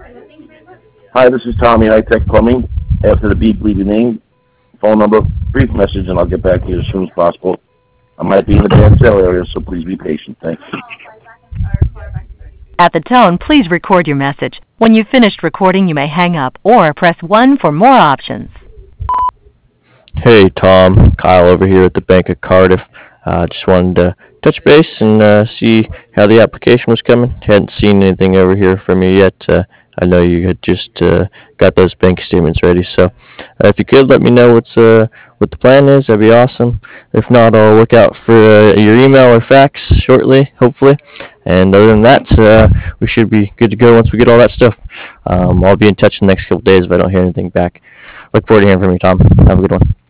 Hi, this is Tommy High Tech Plumbing. After the beep, leave your name, phone number, brief message, and I'll get back to you as soon as possible. I might be in the bad sale area, so please be patient. Thanks. At the tone, please record your message. When you've finished recording, you may hang up or press 1 for more options. Hey Tom, Kyle over here at the Bank of Cardiff. Just wanted to touch base and see how the application was coming. Hadn't seen anything over here from you yet. I know you had just got those bank statements ready, so if you could let me know what the plan is, that'd be awesome. If not, I'll look out for your email or fax shortly, hopefully. And other than that, we should be good to go once we get all that stuff. I'll be in touch in the next couple days if I don't hear anything back. Look forward to hearing from you, Tom. Have a good one.